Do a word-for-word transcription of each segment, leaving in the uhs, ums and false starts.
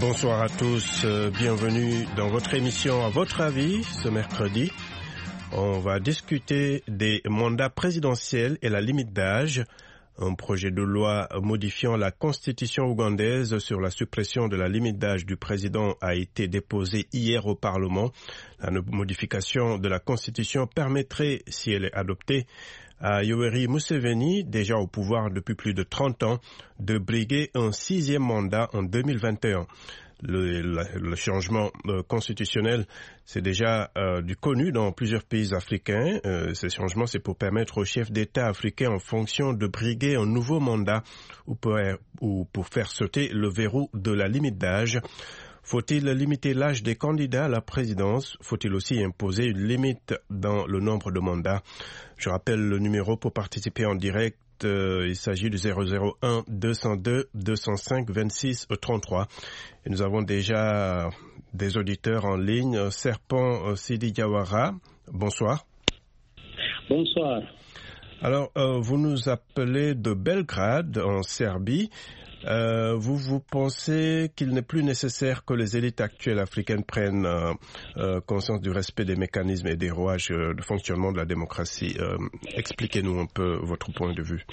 Bonsoir à tous, euh, bienvenue dans votre émission À votre avis ce mercredi. On va discuter des mandats présidentiels et la limite d'âge. Un projet de loi modifiant la constitution ougandaise sur la suppression de la limite d'âge du président a été déposé hier au Parlement. La modification de la constitution permettrait, si elle est adoptée, à Yoweri Museveni, déjà au pouvoir depuis plus de trente ans, de briguer un sixième mandat en deux mille vingt et un. Le, le, le changement euh, constitutionnel, c'est déjà euh, du connu dans plusieurs pays africains. Euh, ces changements, c'est pour permettre aux chefs d'État africains en fonction de briguer un nouveau mandat ou pour, ou pour faire sauter le verrou de la limite d'âge. Faut-il limiter l'âge des candidats à la présidence? Faut-il aussi imposer une limite dans le nombre de mandats? Je rappelle le numéro pour participer en direct. Euh, il s'agit du zéro zéro un deux zéro deux deux zéro cinq vingt-six trente-trois. Et nous avons déjà des auditeurs en ligne. Serpent Sidi Diawara, bonsoir. Bonsoir. Alors, euh, vous nous appelez de Belgrade, en Serbie. Euh, vous, vous pensez qu'il n'est plus nécessaire que les élites actuelles africaines prennent euh, euh, conscience du respect des mécanismes et des rouages euh, de fonctionnement de la démocratie. Euh, expliquez-nous un peu votre point de vue.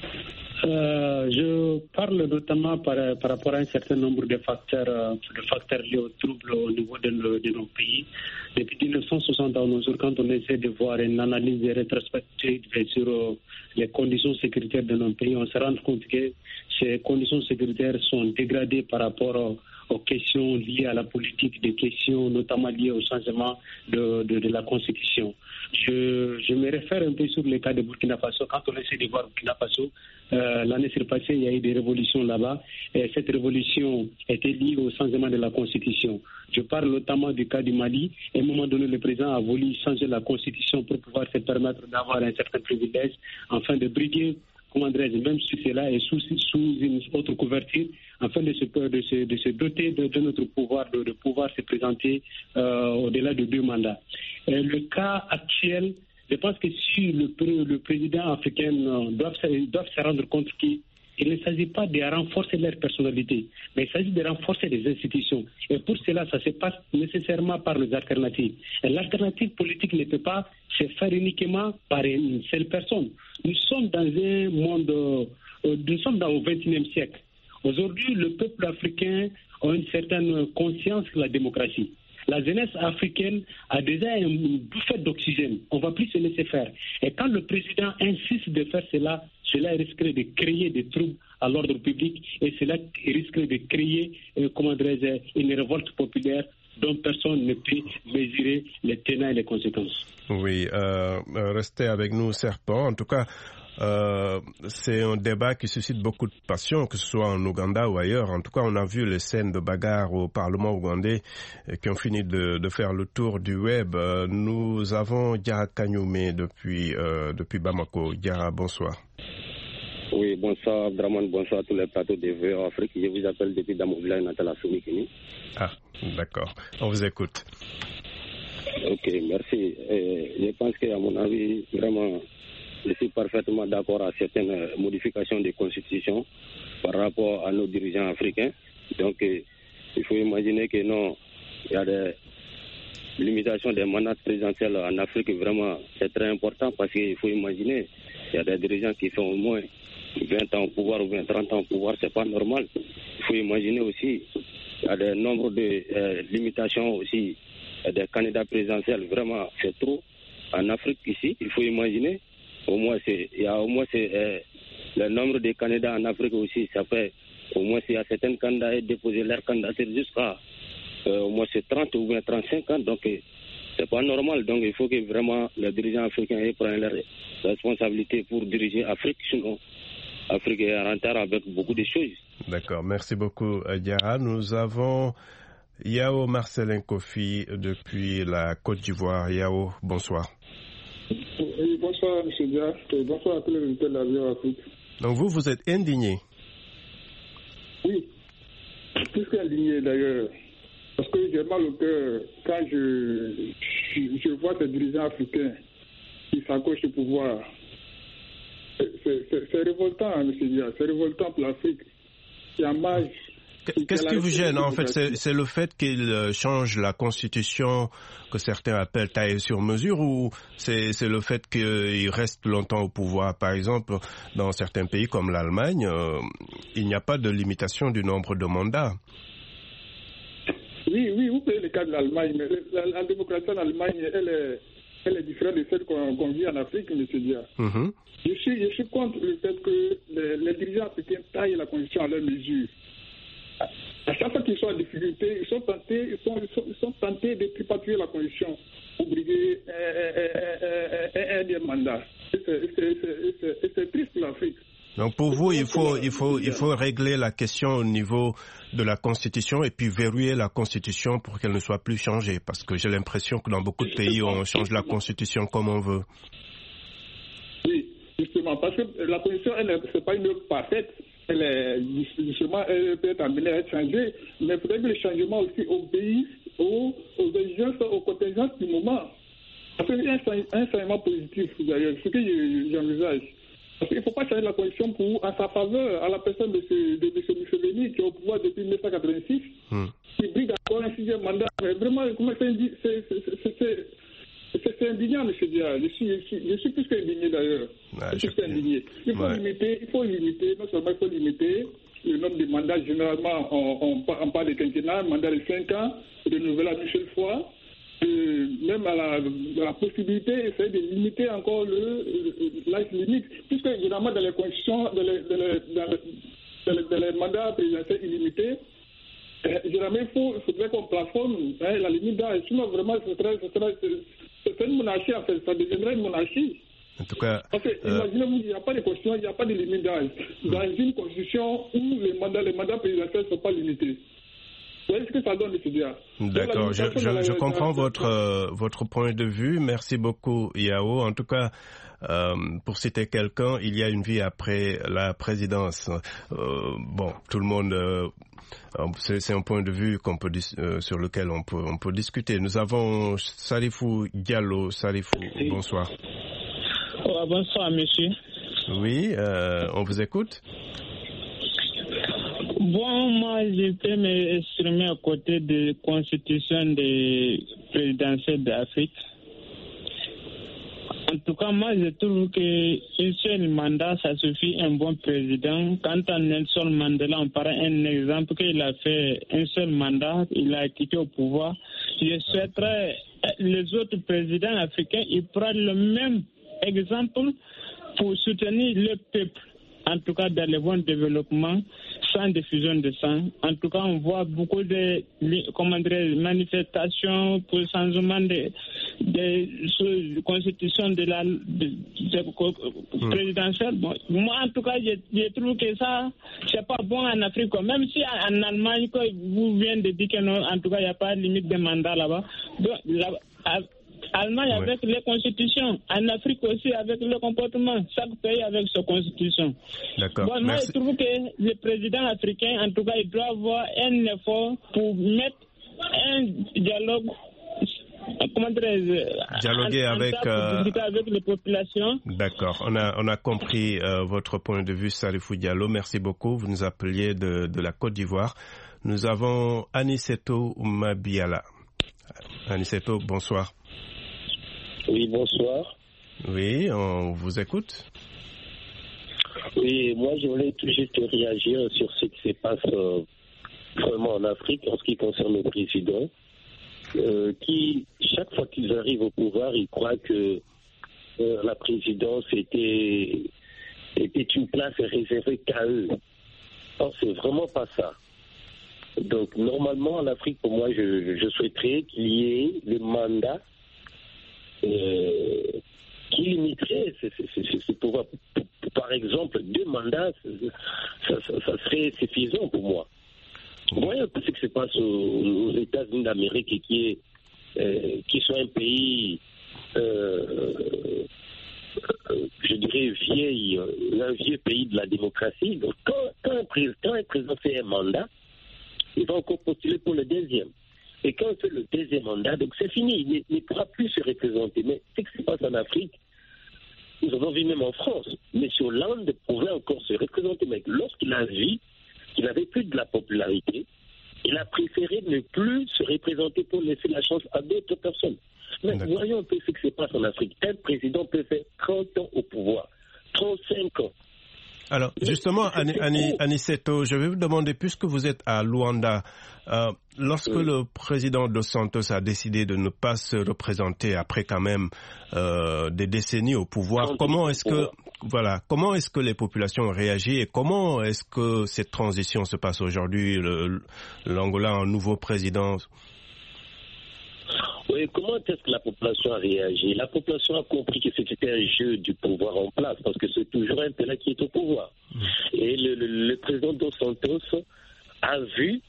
Euh, je parle notamment par, par rapport à un certain nombre de facteurs, euh, de facteurs liés aux troubles au niveau de, le, de nos pays. Depuis mille neuf cent soixante à nos jours, quand on essaie de voir une analyse rétrospective sur euh, les conditions sécuritaires de nos pays, on se rend compte que ces conditions sécuritaires sont dégradées par rapport euh, aux questions liées à la politique, des questions notamment liées au changement de, de, de la Constitution. Je, je me réfère un peu sur le cas de Burkina Faso. Quand on essaie de voir Burkina Faso, euh, l'année passée, il y a eu des révolutions là-bas. Et cette révolution était liée au changement de la Constitution. Je parle notamment du cas du Mali. À un moment donné, le président a voulu changer la Constitution pour pouvoir se permettre d'avoir un certain privilège, afin de briguer, comment dirais-je, même si c'est là et sous, sous une autre couverture, afin de se, de se, de se doter de, de notre pouvoir, de, de pouvoir se présenter euh, au-delà de deux mandats. Et le cas actuel, je pense que si le, le président africain euh, doit, doit se rendre compte qu'il ne s'agit pas de renforcer leur personnalité, mais il s'agit de renforcer les institutions. Et pour cela, ça se passe nécessairement par les alternatives. Et l'alternative politique ne peut pas se faire uniquement par une seule personne. Nous sommes dans un monde, euh, nous sommes dans le vingt et unième siècle. Aujourd'hui, le peuple africain a une certaine conscience de la démocratie. La jeunesse africaine a déjà une bouffée d'oxygène. On ne va plus se laisser faire. Et quand le président insiste de faire cela, cela risquerait de créer des troubles à l'ordre public et cela risquerait de créer, euh, comment dirais-je, une révolte populaire dont personne ne peut mesurer les tenants et les conséquences. Oui, euh, restez avec nous, Serpent. En tout cas, Euh, c'est un débat qui suscite beaucoup de passion, que ce soit en Ouganda ou ailleurs. En tout cas, on a vu les scènes de bagarre au Parlement ougandais qui ont fini de, de faire le tour du web. Euh, nous avons Diarra Kanyume depuis, euh, depuis Bamako. Diarra, bonsoir. Oui, bonsoir Abdraman, bonsoir à tous les plateaux de V O Afrique. Je vous appelle depuis Damoula, Natala Soumikini. Ah, d'accord. On vous écoute. Ok, merci. Euh, je pense qu'à mon avis, vraiment, je suis parfaitement d'accord à certaines modifications des constitutions par rapport à nos dirigeants africains. Donc, euh, il faut imaginer que non, il y a des limitations des mandats présidentiels en Afrique. Vraiment, c'est très important parce qu'il faut imaginer, il y a des dirigeants qui sont au moins vingt ans au pouvoir ou vingt, trente ans au pouvoir, c'est pas normal. Il faut imaginer aussi, il y a des nombres de euh, limitations aussi des candidats présidentiels. Vraiment, c'est trop. En Afrique, ici, il faut imaginer, au moins, c'est, il y a au moins c'est, euh, le nombre de candidats en Afrique aussi, ça fait au moins s'il y a certains candidats qui déposent leur candidature jusqu'à euh, au moins c'est trente ou bien trente-cinq ans, donc euh, c'est pas normal. Donc il faut que vraiment les dirigeants africains prennent leurs responsabilités pour diriger l'Afrique, sinon l'Afrique est en retard avec beaucoup de choses. D'accord, merci beaucoup Diarra. Nous avons Yao Marcelin Kofi depuis la Côte d'Ivoire. Yao, bonsoir. Oui, bonsoir M. Dia, bonsoir à tous les invités de la V O Afrique. Donc vous, vous êtes indigné? Oui, plus qu'indigné d'ailleurs, parce que j'ai mal au cœur quand je, je, je vois des dirigeants africains qui s'accrochent au pouvoir. C'est, c'est, c'est révoltant, M. Dia, c'est révoltant pour l'Afrique. C'est un mage. Qu'est-ce qui vous gêne? En fait, c'est, c'est le fait qu'il change la constitution que certains appellent taillée sur mesure, ou c'est, c'est le fait qu'il reste longtemps au pouvoir? Par exemple, dans certains pays comme l'Allemagne, euh, il n'y a pas de limitation du nombre de mandats. Oui, oui, vous prenez le cas de l'Allemagne, mais la, la démocratie en Allemagne, elle est, elle est différente de celle qu'on, qu'on vit en Afrique, M. Dia. Mm-hmm. Je suis, je suis contre le fait que les, les dirigeants africains taillent la constitution à leur mesure. À chaque fois qu'ils sont en difficulté, ils sont tentés, ils sont, ils sont, ils sont tentés de tripatouiller la constitution pour briguer un des mandats. Et c'est, c'est, c'est, c'est, c'est triste pour l'Afrique. Donc pour vous, il faut, il faut, il faut régler la question au niveau de la Constitution et puis verrouiller la Constitution pour qu'elle ne soit plus changée. Parce que j'ai l'impression que dans beaucoup de pays, on change la Constitution comme on veut. Oui, justement, parce que la Constitution, elle n'est pas une œuvre parfaite. Elle est, justement, elle peut être amenée à être changée, mais il faudrait que le changement aussi obéisse aux, aux exigences, aux contingences du moment. Parce qu'il y a un, un changement positif, d'ailleurs, ce que j'envisage. Parce qu'il ne faut pas changer la constitution pour, à sa faveur, à la personne de M. Mussolini, qui est au pouvoir depuis mille neuf cent quatre-vingt-six, hmm. qui brigue encore un sixième mandat. Mais vraiment, comment c'est, c'est, c'est, c'est, c'est, c'est indignant, M. Dia. Je suis, je, suis, je suis plus qu'indigné, d'ailleurs. Ouais, je suis indigné. Il faut, ouais. limiter, il faut limiter, non seulement il faut limiter le nombre de mandats. Généralement, on, on, on parle de quinquennat, mandat de cinq ans, renouvelable une seule fois. Euh, même à la, à la possibilité essayer de limiter encore le, le, l'âge limite, puisque évidemment dans les constitutions, dans les, dans les, dans les, dans les, dans les mandats présidentiels illimités, euh, généralement il, faut, il faudrait qu'on plafonne hein, la limite d'âge. Sinon vraiment ce serait, ce serait, ce serait une monarchie, en fait, ça deviendrait une monarchie. En tout cas, parce que euh... imaginez-vous, il n'y a pas de constitution, il n'y a pas de limite d'âge. Dans mmh. une constitution où les mandats, les mandats présidentiels ne sont pas limités. Est-ce que ça donne, M. Dia? D'accord, je, je, je comprends votre, euh, votre point de vue. Merci beaucoup, Yao. En tout cas, euh, pour citer quelqu'un, il y a une vie après la présidence. Euh, bon, tout le monde, euh, c'est, c'est un point de vue qu'on peut, euh, sur lequel on peut, on peut discuter. Nous avons Salifou Diallo. Salifou, oui. Bonsoir. Oh, bonsoir, monsieur. Oui, euh, on vous écoute. Bon, moi, je peux m'exprimer à côté de la constitution de présidentielle d'Afrique. En tout cas, moi, je trouve qu'un seul mandat, ça suffit un bon président. Quant à Nelson Mandela, on parle un exemple qu'il a fait un seul mandat, il a quitté au pouvoir. Je souhaiterais les autres présidents africains, ils prennent le même exemple pour soutenir le peuple. En tout cas, dans le bon développement, sans diffusion de sang. En tout cas, on voit beaucoup de, comment dire, manifestations pour le changement de, de, de constitution de la de, de, de, présidentielle. Bon, moi, en tout cas, je, je trouve que ça, c'est pas bon en Afrique. Même si en Allemagne, vous venez de dire que non, en tout cas, il n'y a pas de limite de mandat là-bas. Donc, là, Allemagne oui. avec les constitutions, en Afrique aussi avec le comportement, chaque pays avec sa constitution. D'accord. Bon, moi, je trouve que le président africain, en tout cas, il doit avoir un effort pour mettre un dialogue, comment dire, dialoguer en, en avec, euh... avec les populations. D'accord. On a, on a compris euh, votre point de vue, Salifou Diallo. Merci beaucoup. Vous nous appeliez de, de la Côte d'Ivoire. Nous avons Aniseto Mabiala. Aniseto, bonsoir. Oui, bonsoir. Oui, on vous écoute. Oui, moi je voulais tout juste réagir sur ce qui se passe euh, vraiment en Afrique en ce qui concerne le président, euh, qui, chaque fois qu'ils arrivent au pouvoir, ils croient que euh, la présidence était, était une place réservée qu'à eux. Or, c'est vraiment pas ça. Donc, normalement, en Afrique, pour moi, je, je souhaiterais qu'il y ait le mandat Euh, qui limiterait ce pouvoir. Par exemple, deux mandats, ça, ça, ça serait suffisant pour moi. Voyez un peu ce qui se passe aux, aux États-Unis d'Amérique, et qui, est, euh, qui sont un pays, euh, euh, je dirais, vieil, un vieux pays de la démocratie. Donc, quand, quand, un président, un président fait un mandat, il va encore postuler pour le deuxième. Et quand on fait le deuxième mandat, donc c'est fini, il ne pourra plus se représenter. Mais ce qui se passe en Afrique, nous avons vu même en France. M. Hollande pouvait encore se représenter, mais lorsqu'il a vu qu'il n'avait plus de la popularité, il a préféré ne plus se représenter pour laisser la chance à d'autres personnes. Mais D'accord. voyons un peu ce qui se passe en Afrique. Un président peut faire trente ans au pouvoir, trente-cinq ans. Alors, justement, Aniceto, je vais vous demander, puisque vous êtes à Luanda, euh, lorsque oui. le président Dos Santos a décidé de ne pas se représenter après quand même euh, des décennies au pouvoir, comment est-ce que voilà, comment est-ce que les populations ont réagi et comment est-ce que cette transition se passe aujourd'hui, le, l'Angola a un nouveau président? Oui, comment est-ce que la population a réagi? La population a compris que c'était un jeu du pouvoir en place, parce que c'est toujours un pays qui est au pouvoir. Mmh. Et le, le, le président Dos Santos a vu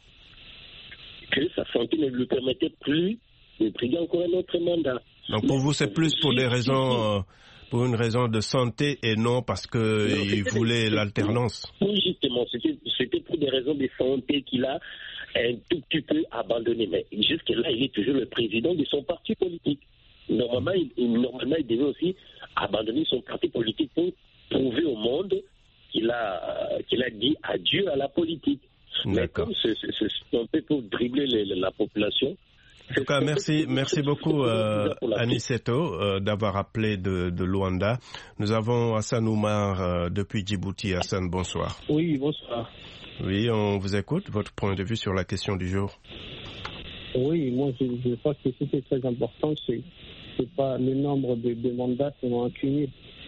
que sa santé ne lui permettait plus de briguer encore un autre mandat. Donc pour vous, c'est plus pour des raisons, euh, pour une raison de santé et non parce qu'il voulait l'alternance? Oui, justement, c'était, c'était pour des raisons de santé qu'il a un tout petit peu abandonné. Mais jusque-là, il est toujours le président de son parti politique. Normalement, il, il, normalement, il devait aussi abandonner son parti politique pour prouver au monde qu'il a, qu'il a dit adieu à la politique. Mais comme c'est, c'est, c'est un peu pour dribbler les, la population. En tout cas, merci, merci beaucoup euh, Aniceto euh, d'avoir appelé de, de Luanda. Nous avons Hassan Oumar euh, depuis Djibouti. Hassan, bonsoir. Oui, bonsoir. Oui, on vous écoute. Votre point de vue sur la question du jour. Oui, moi je, je pense que ce qui est très important, c'est, c'est pas le nombre de, de mandats qu'on va accumuler.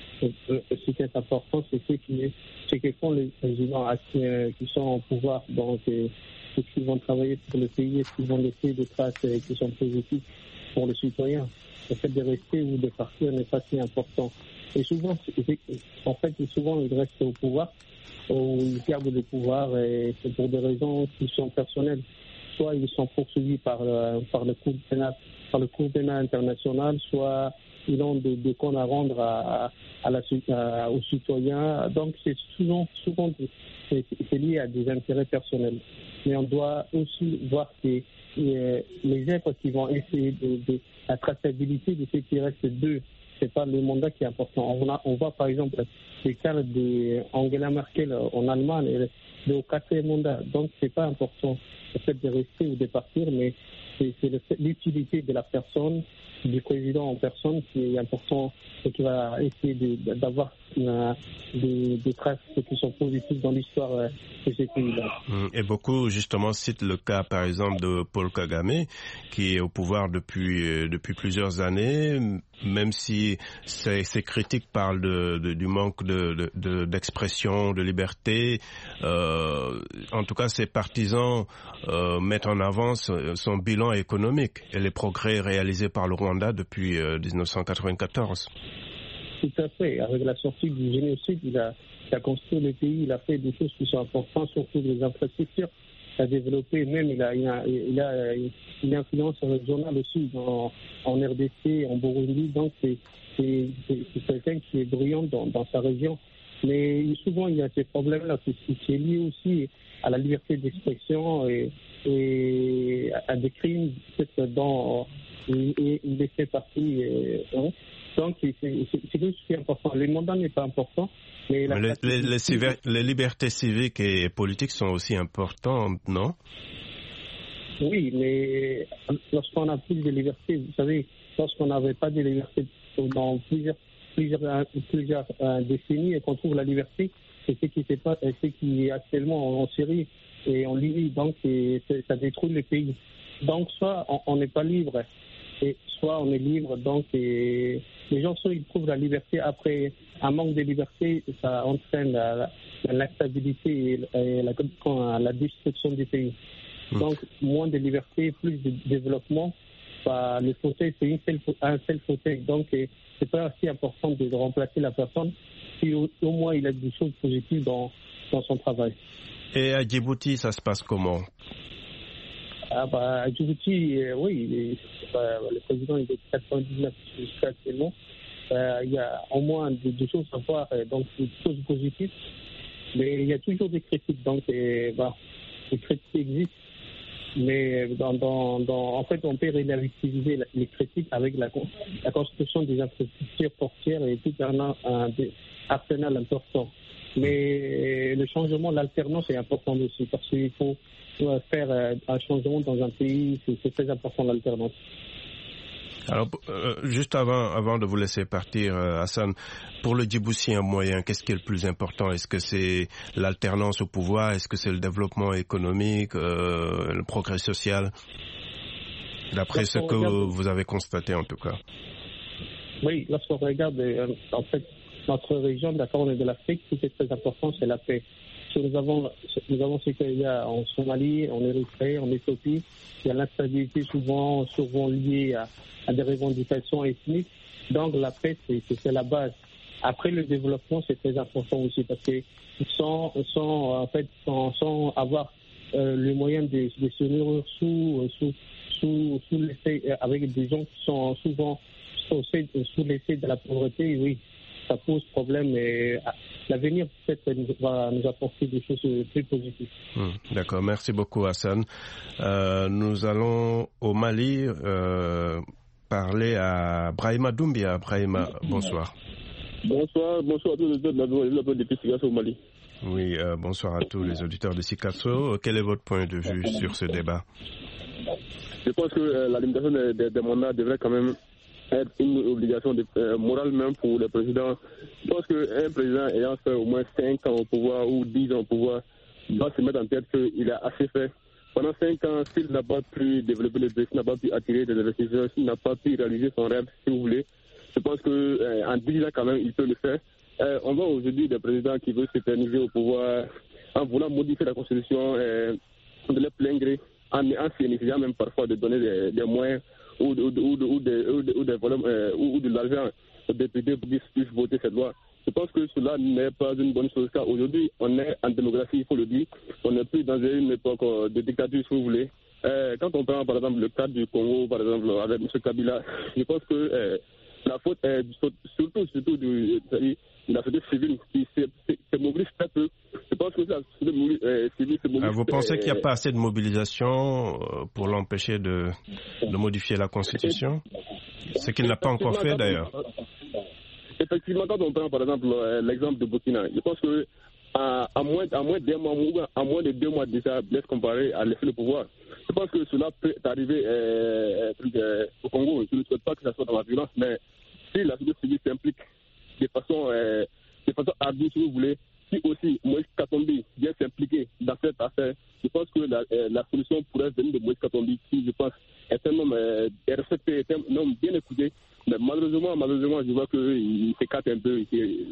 Ce qui est important, c'est ce qui, ce que font les présidents qui sont au pouvoir. Donc, est-ce qu'ils vont travailler pour le pays, est-ce qu'ils vont laisser des traces qui sont positives pour les citoyens. Le fait de rester ou de partir n'est pas si important. Et souvent, en fait, souvent ils restent au pouvoir, ou ils gardent le pouvoir, et c'est pour des raisons qui sont personnelles. Soit ils sont poursuivis par, par le cour pénal, par le cour pénal international, soit ils ont des, des comptes à rendre à, à la, à, aux citoyens. Donc c'est souvent, souvent c'est, c'est lié à des intérêts personnels. Mais on doit aussi voir que euh, les êtres qui vont essayer de, de la traçabilité de ce qui reste d'eux, c'est pas le mandat qui est important. On, a, on voit par exemple le cas d'Angela Merkel en Allemagne, elle est au quatrième mandat. Donc c'est pas important le fait de rester ou de partir, mais c'est, c'est le fait, l'utilité de la personne, du président en personne qui est important et qui va essayer de, d'avoir euh, des, des traces qui sont positives dans l'histoire euh, de ces pays-là. Et beaucoup justement citent le cas par exemple de Paul Kagame qui est au pouvoir depuis, euh, depuis plusieurs années, même si ses, ses critiques parlent de, de, du manque de, de, de, d'expression, de liberté. Euh, en tout cas, ses partisans euh, mettent en avant son bilan économique et les progrès réalisés par le Rwanda depuis euh, dix-neuf cent quatre-vingt-quatorze. Tout à fait. Avec la sortie du génocide, il a, il a construit le pays, il a fait des choses qui sont importantes, surtout des infrastructures. Il a développé, même il a, il a, il a une influence régionale aussi en, en R D C, en Burundi. Donc c'est, c'est, c'est, c'est quelqu'un qui est brillant dans, dans sa région. Mais souvent il y a ces problèmes-là, c'est, c'est lié aussi à la liberté d'expression et, et à des crimes peut-être dans et il fait partie. Hein. Donc c'est, c'est, c'est tout ce qui est important. Le mandat n'est pas important. Mais, mais les, les, les, civi- les libertés civiques et politiques sont aussi importantes, non? Oui, mais lorsqu'on a plus de liberté, vous savez, lorsqu'on n'avait pas de liberté dans plusieurs, plusieurs, plusieurs euh, décennies et qu'on trouve la liberté, c'est ce qui, pas, ce qui est actuellement en Syrie et en Libye. Donc c'est, c'est, ça détruit le pays. Donc soit on n'est pas libre, et soit on est libre. Donc et, les gens, soit ils trouvent la liberté. Après un manque de liberté, ça entraîne la, la, l'instabilité et, et la, la destruction du pays. Mmh. Donc moins de liberté, plus de développement. Bah, le fauteuil, c'est une seule, un seul fauteuil. Donc c'est pas aussi important de, de remplacer la personne si au, au moins il a des choses positives dans, dans son travail. Et à Djibouti, ça se passe comment? Ah bah, à Djibouti, euh, oui, bah, le président il est quatre-vingt-dix-neuf jusqu'à actuellement. Euh, il y a au moins des, des choses à voir, euh, donc des choses positives. Mais il y a toujours des critiques, donc euh, bah, les critiques existent. Mais dans, dans, dans, en fait, on peut relativiser les critiques avec la, la construction des infrastructures portières et tout un, un, un arsenal important. Mais le changement, l'alternance est important aussi, parce qu'il faut faire un changement dans un pays, c'est, c'est très important l'alternance. Alors, euh, juste avant, avant de vous laisser partir, euh, Hassan, pour le Djiboutien moyen, qu'est-ce qui est le plus important? Est-ce que c'est l'alternance au pouvoir? Est-ce que c'est le développement économique, euh, le progrès social? D'après ce que regarde... vous avez constaté, en tout cas. Oui, lorsqu'on regarde, euh, en fait, notre région, d'accord, on est de l'Afrique, ce qui est très important, c'est la paix. Nous avons, nous avons ce qu'il y a en Somalie, en Érythrée, en Éthiopie. Il y a l'instabilité souvent, souvent liée à, à des revendications ethniques. Donc la paix, c'est, c'est la base. Après, le développement, c'est très important aussi, parce que sans, sans, en fait, sans, sans avoir euh, les moyens de, de se nourrir sous, sous, sous, sous l'effet, avec des gens qui sont souvent sous, sous l'effet de la pauvreté, oui, ça pose problème. Et l'avenir peut-être va nous apporter des choses plus positives. Mmh, d'accord, merci beaucoup Hassan. Euh, nous allons au Mali euh, parler à Brahima Doumbia. Brahima, bonsoir. Bonsoir, bonsoir à tous les auditeurs de la Sikasso au Mali. Oui, euh, bonsoir à tous les auditeurs de Sikasso. Quel est votre point de vue sur ce débat? Je pense que euh, la limitation des, des, des mandats devrait quand même être une obligation de, euh, morale même pour les présidents. Je pense qu'un président ayant fait au moins cinq ans au pouvoir ou dix ans au pouvoir doit se mettre en tête qu'il a assez fait. Pendant cinq ans, s'il n'a pas pu développer le pays, s'il n'a pas pu attirer des investisseurs, s'il n'a pas pu réaliser son rêve, si vous voulez, je pense qu'en euh, dix ans quand même, il peut le faire. Euh, on voit aujourd'hui des présidents qui veulent s'éterniser au pouvoir en voulant modifier la Constitution euh, de leur plein gré, en, en s'initiant même parfois de donner des, des moyens ou, ou, ou, ou, des, ou, ou, des volumes, euh, ou, ou de l'argent aux députés pour qu'ils puissent voter cette loi. Je pense que cela n'est pas une bonne chose, car aujourd'hui, on est en démocratie, il faut le dire. On n'est plus dans une époque de dictature, si vous voulez. Euh, quand on prend, par exemple, le cas du Congo, par exemple, avec M. Kabila, je pense que euh, la faute est surtout, surtout de, de la société civile qui se, se, se mobilise très peu. Je pense que la société euh, civile se mobilise. Ah, vous pensez euh, qu'il n'y a pas assez de mobilisation pour l'empêcher de, de modifier la Constitution? Ce qu'il n'a pas encore fait, d'ailleurs. Effectivement, quand on prend par exemple l'exemple de Burkina, je pense que à, à, moins, à, moins de mois, à moins de deux mois déjà, laisse comparer à l'effet de pouvoir, je pense que cela peut arriver euh, euh, au Congo. Je ne souhaite pas que ça soit dans la violence, mais si la société civile s'implique de façon, euh, de façon ardue, si vous voulez, si aussi Moïse Katombi vient s'impliquer dans cette affaire, je pense que la, euh, la solution pourrait venir de Moïse Katombi, qui, je pense, est un homme euh, respecté, est un homme bien écouté. Mais malheureusement, malheureusement, je vois qu'il s'écarte un peu,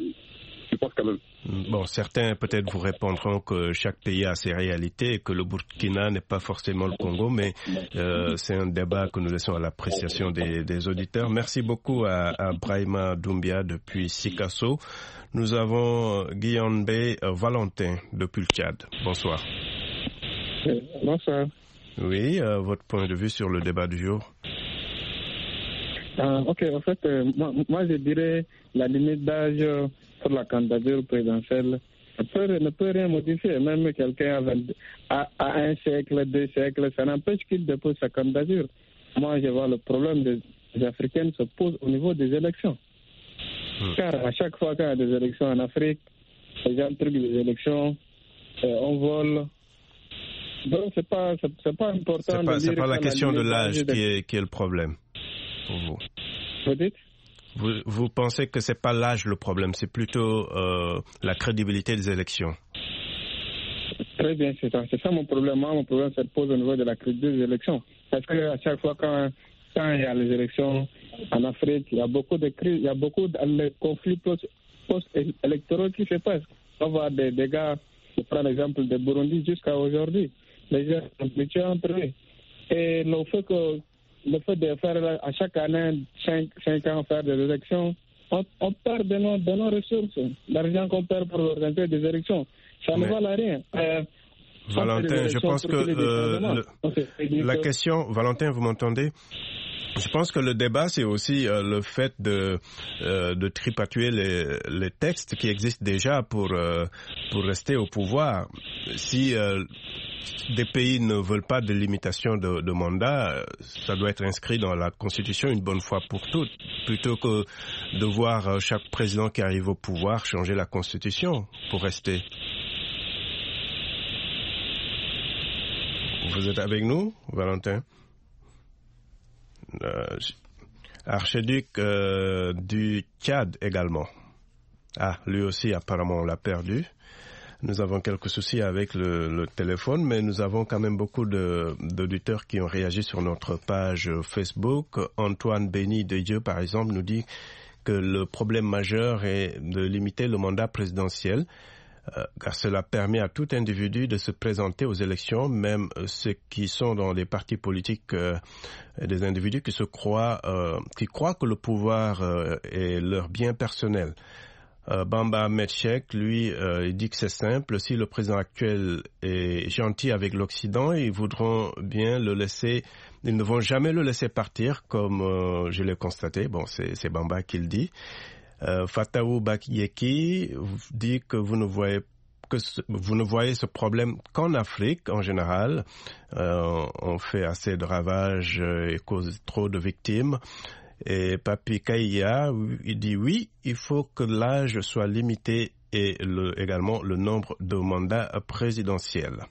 je pense quand même. Bon, certains peut-être vous répondront que chaque pays a ses réalités et que le Burkina n'est pas forcément le Congo, mais euh, c'est un débat que nous laissons à l'appréciation des, des auditeurs. Merci beaucoup à, à Brahima Doumbia depuis Sikasso. Nous avons Guillaume B. Valentin depuis le Tchad. Bonsoir. Bonsoir. Oui, euh, votre point de vue sur le débat du jour? Ah, ok, en fait, euh, moi, moi je dirais la limite d'âge pour la candidature présidentielle ne peut, ne peut rien modifier. Même quelqu'un à, à un siècle, deux siècles, ça n'empêche qu'il dépose sa candidature. Moi, je vois le problème des, des Africains se pose au niveau des élections. Mmh. Car à chaque fois qu'il y a des élections en Afrique, les gens truquent des élections, euh, on vole. Donc, c'est pas, c'est, c'est pas important. C'est pas, de c'est pas la question de l'âge de... qui est, qui est le problème pour vous. Vous dites? Vous, vous pensez que c'est pas l'âge le problème, c'est plutôt euh, la crédibilité des élections? Très bien, c'est ça. C'est ça mon problème. Moi, mon problème se pose au niveau de la crédibilité des élections. Parce qu'à chaque fois, quand, quand il y a les élections en Afrique, il y a beaucoup de crises, il y a beaucoup de conflits post-électoraux qui se passent. On voit des dégâts, je prends l'exemple de Burundi jusqu'à aujourd'hui. Les gens sont habitués entre eux. Et le fait que le fait de faire à chaque année cinq, cinq ans faire des élections, on, on perd de nos, de nos ressources. L'argent qu'on perd pour organiser des élections, ça Mais... ne vaut rien. Euh, Valentin, je pense que euh, le, la question, Valentin, vous m'entendez? Je pense que le débat, c'est aussi euh, le fait de, euh, de tripatuer les, les textes qui existent déjà pour, euh, pour rester au pouvoir. Si euh, des pays ne veulent pas de limitation de, de mandat, ça doit être inscrit dans la Constitution une bonne fois pour toutes. plutôt que de voir chaque président qui arrive au pouvoir changer la Constitution pour rester. Vous êtes avec nous, Valentin? euh, Archiduc euh, du Tchad également. Ah, lui aussi apparemment on l'a perdu. Nous avons quelques soucis avec le, le téléphone, mais nous avons quand même beaucoup de, d'auditeurs qui ont réagi sur notre page Facebook. Antoine Béni de Dieu, par exemple, nous dit que le problème majeur est de limiter le mandat présidentiel, euh, car cela permet à tout individu de se présenter aux élections, même ceux qui sont dans les partis politiques, euh, des individus qui se croient, euh, qui croient que le pouvoir euh, est leur bien personnel. Euh, Bamba Medchek, lui, euh, il dit que c'est simple. Si le président actuel est gentil avec l'Occident, ils voudront bien le laisser. Ils ne vont jamais le laisser partir, comme euh, je l'ai constaté. Bon, c'est, c'est Bamba qui le dit. Euh, Fataou Bakiyeki dit que vous ne voyez que ce, vous ne voyez ce problème qu'en Afrique en général. Euh, on fait assez de ravages et cause trop de victimes. Et Papi Kaïa, il dit oui, il faut que l'âge soit limité et le, également le nombre de mandats présidentiels.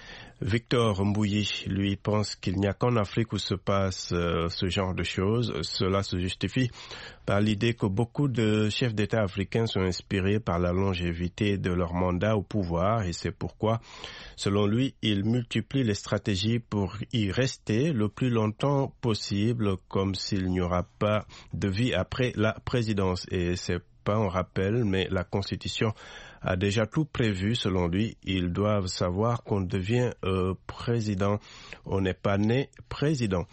Victor Mbouyi, lui, pense qu'il n'y a qu'en Afrique où se passe euh, ce genre de choses. Cela se justifie par l'idée que beaucoup de chefs d'État africains sont inspirés par la longévité de leur mandat au pouvoir et c'est pourquoi, selon lui, il multiplie les stratégies pour y rester le plus longtemps possible, comme s'il n'y aura pas de vie après la présidence. Et c'est pas un rappel, mais la Constitution a déjà tout prévu, selon lui. Ils doivent savoir qu'on devient euh, président. On n'est pas né président.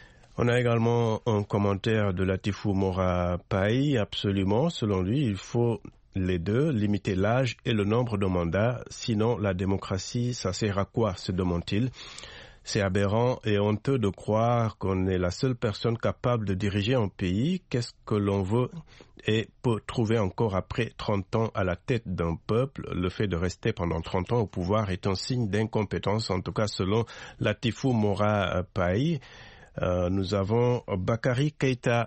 On a également un commentaire de Latifou Mora Paï. Absolument, selon lui, il faut les deux, limiter l'âge et le nombre de mandats. Sinon, la démocratie, ça sert à quoi, se demande-t-il. C'est aberrant et honteux de croire qu'on est la seule personne capable de diriger un pays. Qu'est-ce que l'on veut et peut trouver encore après trente ans à la tête d'un peuple? Le fait de rester pendant trente ans au pouvoir est un signe d'incompétence, en tout cas selon Latifou Mora Paï. Euh, nous avons Bakary Keïta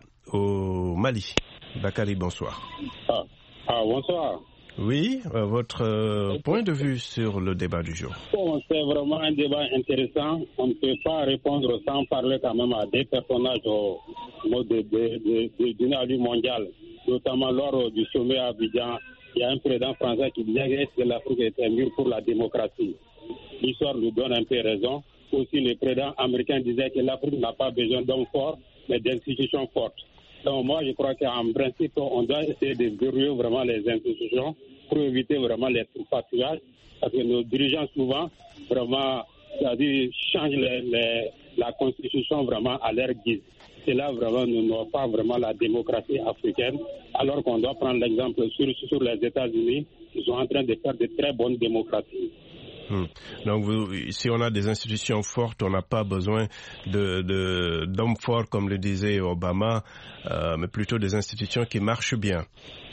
au Mali. Bakary, bonsoir. Ah, ah bonsoir. Oui, euh, votre euh, point de vue sur le débat du jour. Bon, c'est vraiment un débat intéressant. On ne peut pas répondre sans parler quand même à des personnages au mode de, de, de, de dynamique mondiale, notamment lors du sommet à Abidjan. Il y a un président français qui disait que l'Afrique était mûre pour la démocratie. L'histoire nous donne un peu raison. Aussi, le président américain disait que l'Afrique n'a pas besoin d'hommes forts, mais d'institutions fortes. Donc moi, je crois qu'en principe, on doit essayer de verrouiller vraiment les institutions pour éviter vraiment les tripatouillages, parce que nos dirigeants souvent, vraiment, c'est-à-dire changent les, les, la constitution vraiment à leur guise. Et là, vraiment, nous n'avons pas vraiment la démocratie africaine, alors qu'on doit prendre l'exemple sur, sur les États-Unis, qui sont en train de faire de très bonnes démocraties. Hum. Donc, vous, si on a des institutions fortes, on n'a pas besoin de, de, d'hommes forts, comme le disait Obama, euh, mais plutôt des institutions qui marchent bien.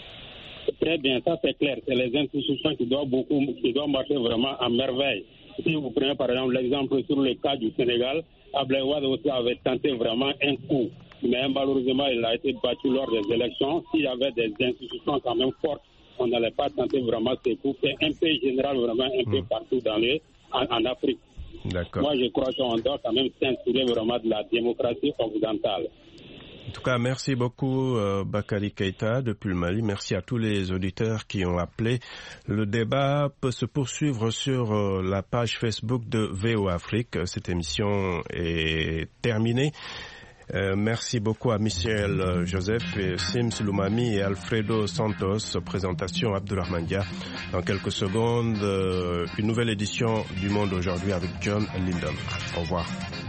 Très bien, ça c'est clair. C'est les institutions qui doivent, beaucoup, qui doivent marcher vraiment à merveille. Si vous prenez par exemple l'exemple sur le cas du Sénégal, Abdoulaye Wade aussi avait tenté vraiment un coup, mais malheureusement il a été battu lors des élections. S'il y avait des institutions quand même fortes, on n'allait pas tenter vraiment ces coups. C'est un peu général, vraiment un peu partout dans les, en, en Afrique. D'accord. Moi, je crois qu'on doit quand même s'inspirer vraiment de la démocratie occidentale. En tout cas, merci beaucoup euh, Bakary Keïta depuis le Mali. Merci à tous les auditeurs qui ont appelé. Le débat peut se poursuivre sur euh, la page Facebook de V O Afrique. Cette émission est terminée. Euh, merci beaucoup à Michel euh, Joseph, et Sims Loumami et Alfredo Santos. Présentation Abdourahmane Dia. Dans quelques secondes, euh, une nouvelle édition du Monde aujourd'hui avec John Lyndon. Au revoir.